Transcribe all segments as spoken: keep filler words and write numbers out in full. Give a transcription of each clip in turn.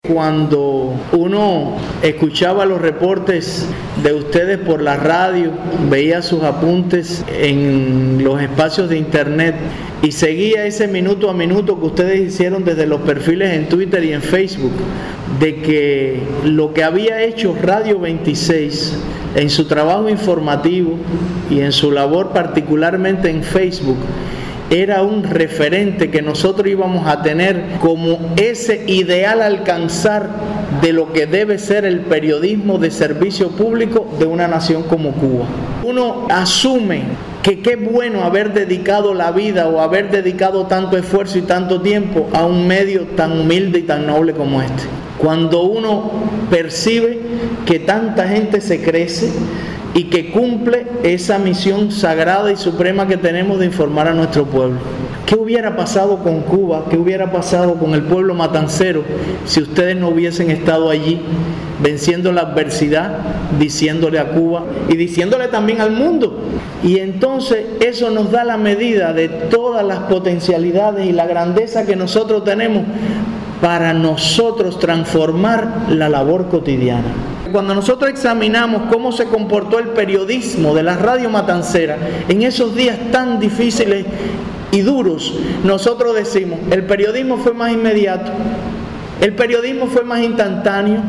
Cuando uno escuchaba los reportes de ustedes por la radio, veía sus apuntes en los espacios de internet y seguía ese minuto a minuto que ustedes hicieron desde los perfiles en Twitter y en Facebook, de que lo que había hecho Radio veintiséis en su trabajo informativo y en su labor particularmente en Facebook era un referente que nosotros íbamos a tener como ese ideal a alcanzar de lo que debe ser el periodismo de servicio público de una nación como Cuba. Uno asume que qué bueno haber dedicado la vida o haber dedicado tanto esfuerzo y tanto tiempo a un medio tan humilde y tan noble como este. Cuando uno percibe que tanta gente se crece y que cumple esa misión sagrada y suprema que tenemos de informar a nuestro pueblo. ¿Qué hubiera pasado con Cuba? ¿Qué hubiera pasado con el pueblo matancero si ustedes no hubiesen estado allí venciendo la adversidad, diciéndole a Cuba y diciéndole también al mundo? Y entonces eso nos da la medida de todas las potencialidades y la grandeza que nosotros tenemos para nosotros transformar la labor cotidiana. Cuando nosotros examinamos cómo se comportó el periodismo de la radio matancera en esos días tan difíciles y duros, nosotros decimos, el periodismo fue más inmediato, el periodismo fue más instantáneo,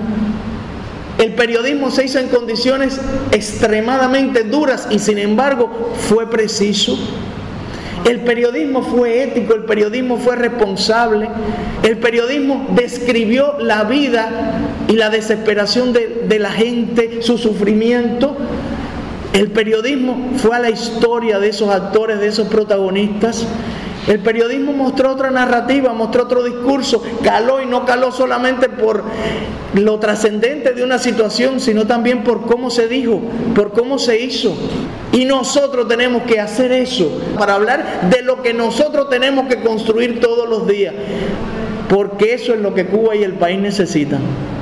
el periodismo se hizo en condiciones extremadamente duras y sin embargo fue preciso. El periodismo fue ético, el periodismo fue responsable, el periodismo describió la vida y la desesperación de, de la gente, su sufrimiento. El periodismo fue a la historia de esos actores, de esos protagonistas. El periodismo mostró otra narrativa, mostró otro discurso, caló y no caló solamente por lo trascendente de una situación, sino también por cómo se dijo, por cómo se hizo. Y nosotros tenemos que hacer eso para hablar de lo que nosotros tenemos que construir todos los días, porque eso es lo que Cuba y el país necesitan.